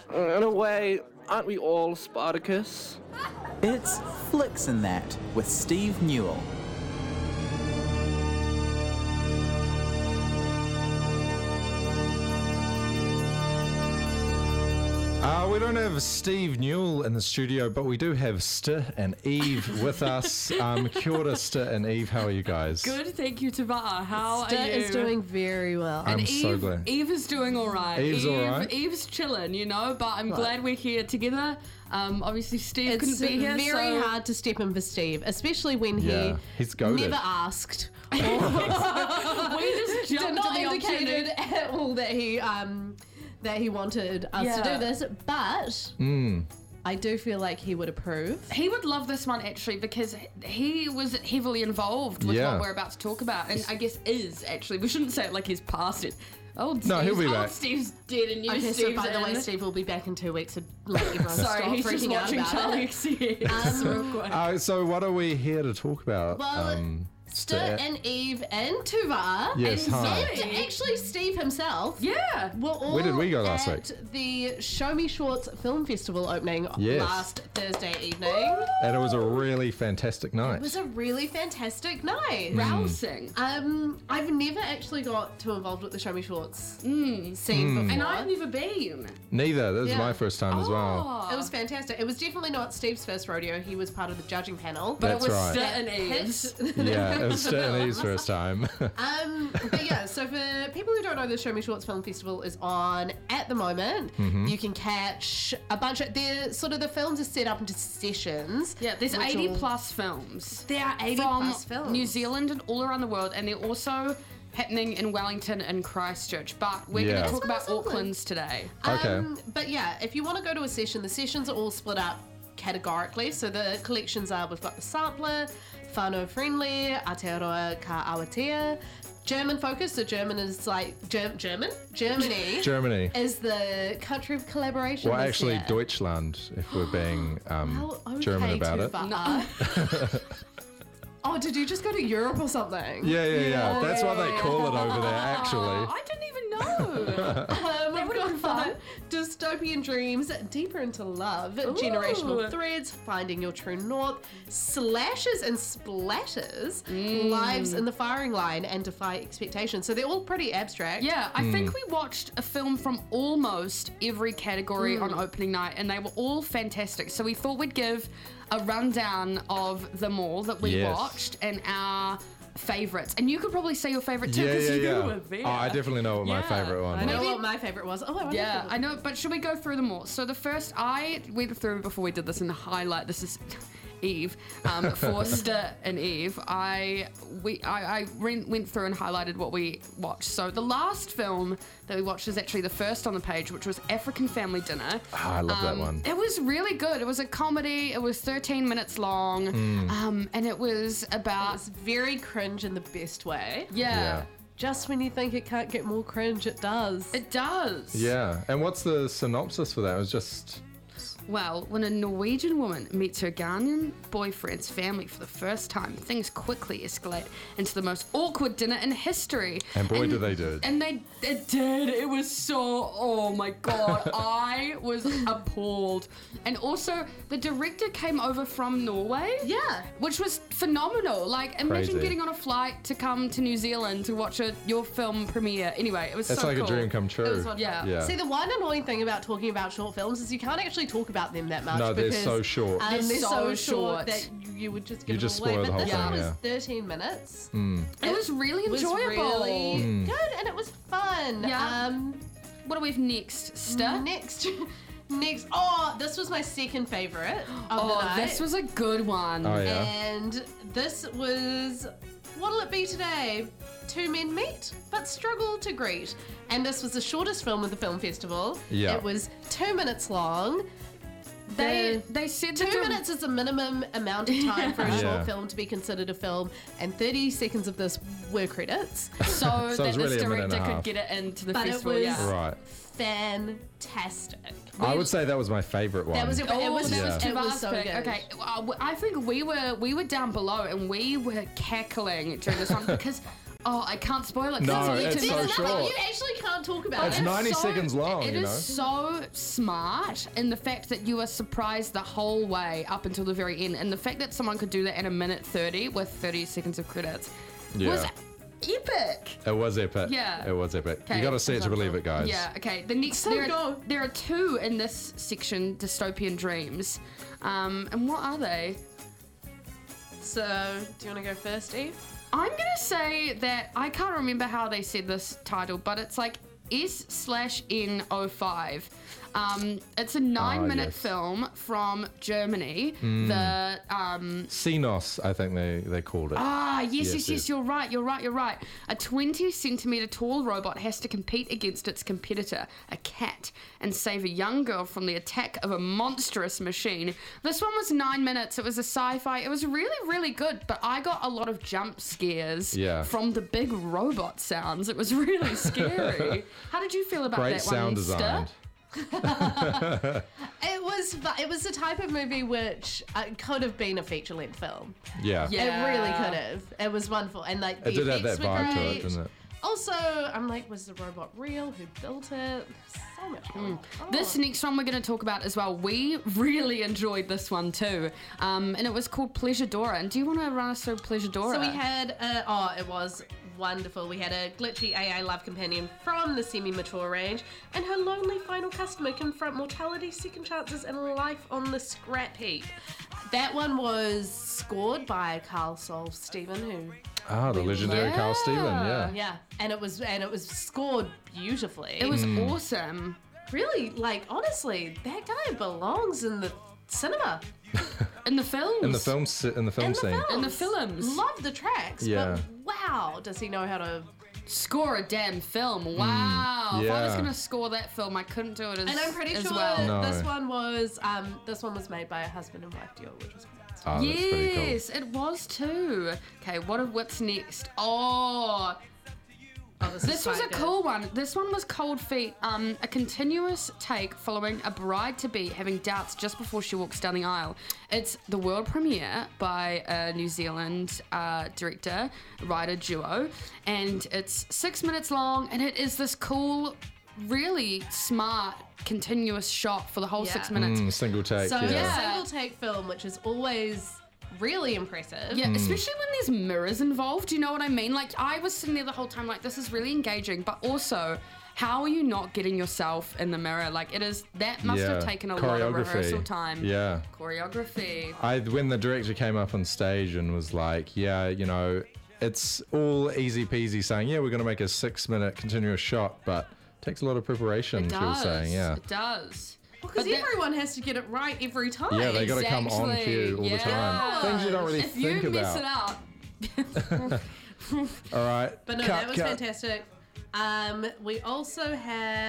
In a way, aren't we all Spartacus? It's Flicks and That with Steve Newell. We don't have Steve Newell in the studio, but we do have St and Eve with us. Kia ora, St and Eve. How are you guys? Good, thank you, Tava. How are you? is doing very well. And I'm so glad. Eve is doing all right. Eve's all right? Eve's chilling, but I'm glad we're here together. Obviously, Steve couldn't be here. It's very so... hard to step in for Steve, especially when he's goated. never asked. We just Did jumped not to the indicated opportunity. at all that he wanted us to do this, but I do feel like he would approve. He would love this one, actually, because he was heavily involved with what we're about to talk about. And I guess is, actually. We shouldn't say it like he's past it. He'll be back. Steve's dead and Okay, Steve's so by the way, in. Steve will be back in 2 weeks. Like everyone Sorry, stop he's just freaking out watching about Charlie it. XCX real quick. So what are we here to talk about? Well, St and Eve and Tuva Yes, and, hi. and actually Steve himself. Yeah. Were all Where did we go last at the Show Me Shorts Film Festival opening Yes. last Thursday evening. And it was a really fantastic night. It was a really fantastic night. Rousing. I've never actually got too involved with the Show Me Shorts scene before. And I've never been. Neither. That was Yeah. my first time as well. It was fantastic. It was definitely not Steve's first rodeo. He was part of the judging panel. But That's it was right. St and Eve's. Yeah, it was St and Eve's first time. But yeah, so for people who don't know, the Show Me Shorts Film Festival is on at the moment. You can catch a bunch of, the films are set up into sessions. Yeah, there's which 80 will- plus films. There are 80 from plus films. New Zealand and all around the world, and they're also happening in Wellington and Christchurch. But we're going Yeah. to talk about That's what I was Auckland's today. Okay. But yeah, if you want to go to a session, the sessions are all split up categorically. So the collections are, we've got the sampler, whānau friendly, Aotearoa ka awatea, German focus, so German is like, Germany Germany. is the country of collaboration. Well, this actually, year. Deutschland, if we're being Well, okay, German about it. Tuva. Oh, did you just go to Europe or something? Yeah. That's what they call it over there, actually. I didn't even know. We've would've been got fun. dystopian dreams, deeper into love, generational threads, finding your true north, slashes and splatters, lives in the firing line, and defy expectations. So they're all pretty abstract. Yeah, I think we watched a film from almost every category on opening night, and they were all fantastic. So we thought we'd give a rundown of them all that we Yes. watched and our favorites. And you could probably say your favorite too, Yeah, because yeah. you were there. Oh, I definitely know what my Yeah. favourite one I know was. what my favourite was. Oh, I wonder Yeah, if I know, but should we go through them all? So the first, I went through before we did this in the highlight. This is Eve, for St and Eve. I went through and highlighted what we watched. So the last film that we watched is actually the first on the page, which was African Family Dinner. Oh, I love that one. It was really good. It was a comedy. It was 13 minutes long, and it was about It's very cringe in the best way. Yeah. Just when you think it can't get more cringe, it does. It does. Yeah. And what's the synopsis for that? It was just... Well, when a Norwegian woman meets her Ghanaian boyfriend's family for the first time, things quickly escalate into the most awkward dinner in history. And boy, did they do it. And it did. It was so, oh my God, I was appalled. And also, the director came over from Norway. Yeah. Which was phenomenal. Like, imagine Crazy. getting on a flight to come to New Zealand to watch your film premiere. Anyway, it was It's so like cool. a dream come true. It was wonderful. Yeah. Yeah. See, the one annoying thing about talking about short films is you can't actually talk about them that much. No, they're because, so short. They're They're so so short short. that you would just give You them just away. spoil the But whole this thing, one was yeah. 13 minutes. It was really was enjoyable. really good and it was fun. Yeah. What do we have next? Stuff? Next. Oh, this was my second favorite of the night. This was a good one. Oh, yeah. And this was, what'll it be today? Two men meet, but struggle to greet. And this was the shortest film of the film festival. Yeah. It was 2 minutes long. They said 2 minutes is the minimum amount of time for a Yeah. short film to be considered a film, and 30 seconds of this were credits. so So that it's this really a minute and director a could half. get it into the But it festival. was- Yeah. Right. Fantastic. I would say that was my favourite one. That was it. Oh, It was, that was it was Tava's so pick. good. Okay, I think we were down below and we were cackling during this one because Oh, I can't spoil it. 'cause No, it's it's YouTube. so There's nothing short. you actually can't talk about. It's it. 90 seconds long, It you know. is so smart in the fact that you are surprised the whole way up until the very end, and the fact that someone could do that in a minute 30 with 30 seconds of credits was Yeah. epic. It was epic. Yeah. It was epic. Okay. You got to see it to believe it, guys. Yeah. Okay. The next So good. there are two in this section, dystopian dreams, and what are they? So, do you want to go first, Eve? I'm gonna say that I can't remember how they said this title, but it's like S/N05. It's a 9-minute yes. film from Germany. The Xenos, I think they called it. yes, you're right. A 20 centimeter tall robot has to compete against its competitor, a cat, and save a young girl from the attack of a monstrous machine. This one was 9 minutes. It was a sci-fi. It was really, really good, but I got a lot of jump scares Yeah. from the big robot sounds. It was really scary. How did you feel about Great that sound one, Ster? design. It was the type of movie which could have been a feature-length film. Yeah. Yeah. It really could have. It was wonderful, and like the It did have effects that were vibe to great. it, didn't it? Also, I'm like, was the robot real? Who built it? So much going on. This next one we're going to talk about as well. We really enjoyed this one too, and it was called Pleasure Dora. And do you want to run us through Pleasure Dora? So we had, it was wonderful. We had a glitchy AA love companion from the semi-mature range, and her lonely final customer confront mortality, second chances, and life on the scrap heap. That one was scored by Carl Sol Steven, who. The legendary Carl Steven, yeah. Yeah, and it was scored beautifully. It was awesome. really, like, honestly, that guy belongs in the cinema. In the films. In the film, in the film In the scene. film. In the films. Love the tracks, Yeah. but wow, does he know how to... Score a damn film. Wow. If I was yeah. going to score that film, I couldn't do it as, And I'm pretty as sure well. No. this one was made by a husband and wife duo, which was great. Oh, that's pretty cool. Yes, it was too. Okay, what's next? Oh, this was a cool one. This one was Cold Feet, a continuous take following a bride-to-be having doubts just before she walks down the aisle. It's the world premiere by a New Zealand director, writer duo, and it's 6 minutes long, and it is this cool, really smart, continuous shot for the whole 6 minutes. Single take, So yeah. a single take film, which is always really impressive. Yeah, especially when there's mirrors involved, you know what I mean? Like, I was sitting there the whole time like, this is really engaging, but also, how are you not getting yourself in the mirror? Like, that must have taken a lot of rehearsal time. Yeah. Choreography. When the director came up on stage and was like, yeah, you know, it's all easy peasy saying, yeah, we're going to make a 6 minute continuous shot, but it takes a lot of preparation, It she was does. saying, yeah. It does. Because But that- everyone has to get it right every time. Yeah, they got to come on Exactly, cue all the yeah. time. Things you don't really If think you about. mess it up, All right. But no, cut, that was cut. fantastic. We also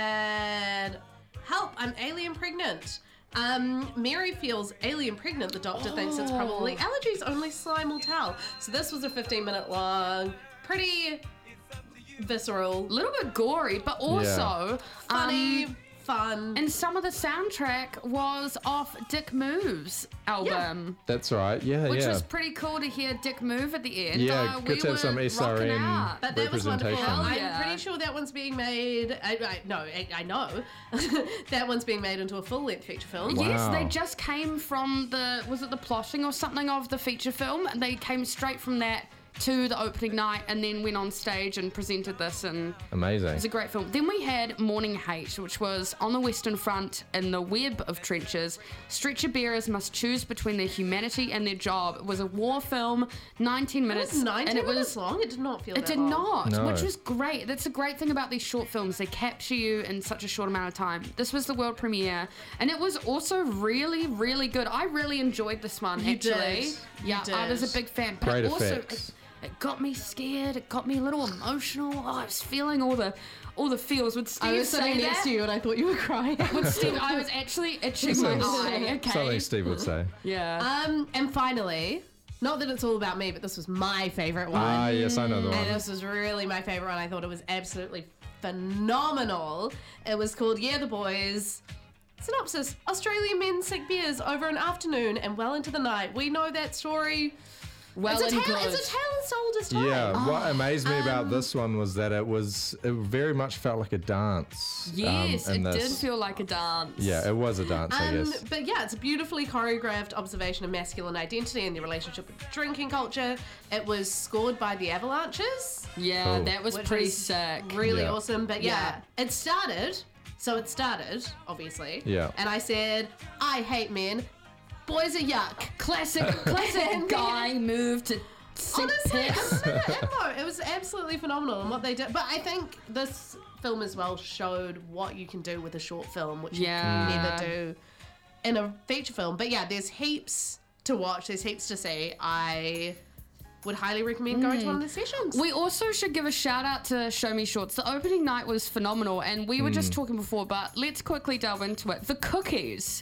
had Help, I'm Alien Pregnant. Mary feels alien pregnant. The doctor thinks it's probably allergies, only slime will tell. So this was a 15-minute long, pretty visceral, a little bit gory, but also funny, fun. and some of the soundtrack was off Dick Move's album. That's right. Yeah, Which yeah. was pretty cool to hear Dick Move at the end. Yeah, good to have some were rocking SRM out. But that was wonderful. representation. I'm Yeah. pretty sure that one's being made. I know that one's being made into a full-length feature film. Wow. Yes, they just came from was it the plotting or something of the feature film? They came straight from that to the opening night and then went on stage and presented this, and Amazing. it was a great film. Then we had Morning Hate, which was on the Western Front in the web of trenches. Stretcher bearers must choose between their humanity and their job. It was a war film, 19 It minutes. was 19 and it minutes was long. It did not feel It that did long. not, No. which was great. That's a great thing about these short films. They capture you in such a short amount of time. This was the world premiere, and it was also really, really good. I really enjoyed this one, You actually. did. Yeah, You I was a did. big fan. But Great it also, effects. it got me scared. It got me a little emotional. Oh, I was feeling all the feels. Would Steve I was say sitting that? next to you and I thought you were crying. Would Steve, I was actually itching my eye. Okay. Something Steve would say. Yeah. And finally, not that it's all about me, but this was my favorite one. Ah, yes, I know the And one. this was really my favorite one. I thought it was absolutely phenomenal. It was called Yeah, the Boys. Synopsis: Australian men sink beers over an afternoon and well into the night. We know that story. well it's and a tale, good. It's a tale as old as time. Yeah, what amazed me about this one was that it very much felt like a dance. Yes, in it did this. feel like a dance. Yeah, it was a dance, I guess. But yeah, it's a beautifully choreographed observation of masculine identity and their relationship with drinking culture. It was scored by the Avalanches, Yeah, Cool. that was which pretty was sick. really Yeah. awesome. But yeah, Yeah. it started. So it started, obviously. Yeah. And I said, I hate men. Boys are yuck. Classic guy move to sick Honestly, piss. it was absolutely phenomenal in what they did. But I think this film as well showed what you can do with a short film, which Yeah. you can never do in a feature film. But yeah, there's heaps to watch. There's heaps to see. I would highly recommend going to one of the sessions. We also should give a shout out to Show Me Shorts. The opening night was phenomenal, and we were just talking before, but let's quickly delve into it. The cookies.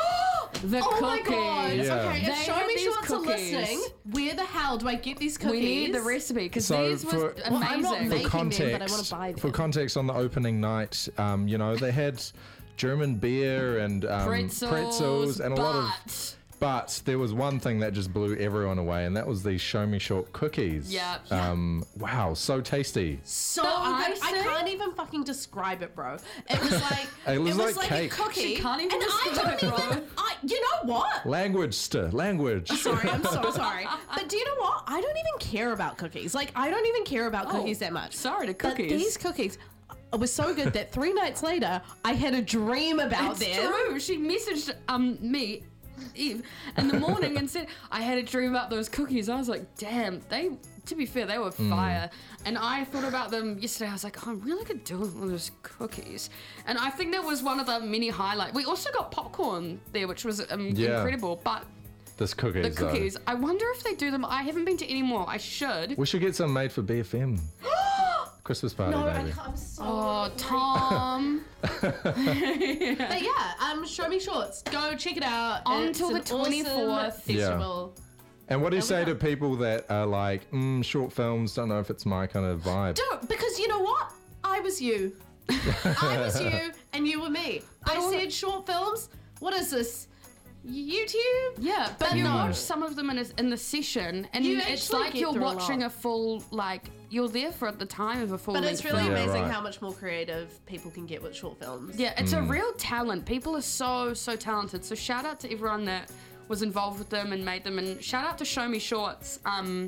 The Oh cookies. my god! Yeah. Okay, They if Show had Me these Shorts are cookies. listening, where the hell do I get these cookies? We need the recipe because So these was for- amazing. Well, I'm not For making them, context, but I want to buy them. for context, on the opening night, they had German beer and pretzels and a lot of. But there was one thing that just blew everyone away, and that was these Show Me Short cookies. Yeah. Wow, so tasty. So The good. I icing? can't even fucking describe it, bro. It was like It was like a cake. cookie. She can't even and I describe don't it, bro. even. You know what? Language. Sorry, I'm so sorry. But do you know what? I don't even care about cookies. Like I don't even care about cookies that much. sorry to But cookies. these cookies were so good that 3 nights later, I had a dream about It's them. true. She messaged me, Eve, in the morning and said, I had a dream about those cookies. I was like, damn, to be fair, they were fire. And I thought about them yesterday. I was like, oh, I really could do one of those cookies. And I think that was one of the mini highlights. We also got popcorn there, which was incredible. But This cookies. the cookies, I wonder if they do them. I haven't been to any more. I should. We should get some made for BFM. Christmas party, No, maybe. I'm so. Oh, Tom. But yeah, Show Me Shorts. Go check it out. Until It's the an 24th. awesome festival. And what do you There we say to go. people that are like, short films, don't know if it's my kind of vibe? Don't, because you know what? I was you. I was you, and you were me. I said short films. What is this? YouTube? Yeah, but But you no. watch some of them in the session, and You it's actually like get you're through a watching lot. a full, you're there for the time of a full But length it's really film. Yeah, amazing right. how much more creative people can get with short films. Yeah, it's a real talent. People are so talented. So shout out to everyone that was involved with them and made them, and shout out to Show Me Shorts.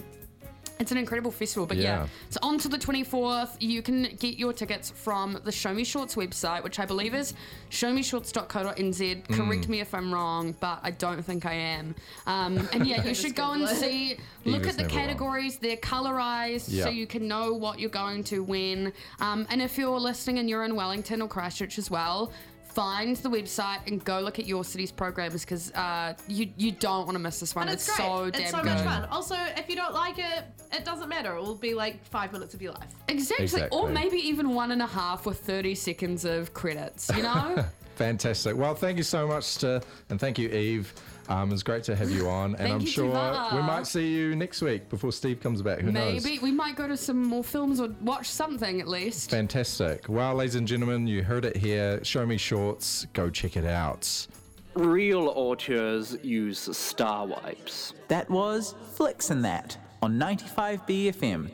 It's an incredible festival, but yeah. Yeah. So on to the 24th, you can get your tickets from the Show Me Shorts website, which I believe is showmeshorts.co.nz. Correct me if I'm wrong, but I don't think I am. And yeah, you should go and Google it. see, look Eva's at the never wrong. categories. They're colorized, Yeah. so you can know what you're going to win. And if you're listening and you're in Wellington or Christchurch as well, find the website and go look at your city's programs because you don't want to miss this one. And it's great. so damn it's so good. much fun. Also, if you don't like it, it doesn't matter. It will be like 5 minutes of your life. Exactly. Or Exactly. maybe even 1.5 with 30 seconds of credits, you know? Fantastic. Well, thank you so much and thank you, Eve. It's great to have you on, and Thank I'm you, sure Tiva. we might see you next week before Steve comes back. Who knows? Maybe we might go to some more films or watch something at least. Fantastic. Well, ladies and gentlemen, you heard it here. Show Me Shorts. Go check it out. Real auteurs use star wipes. That was Flicks and That on 95 BFM.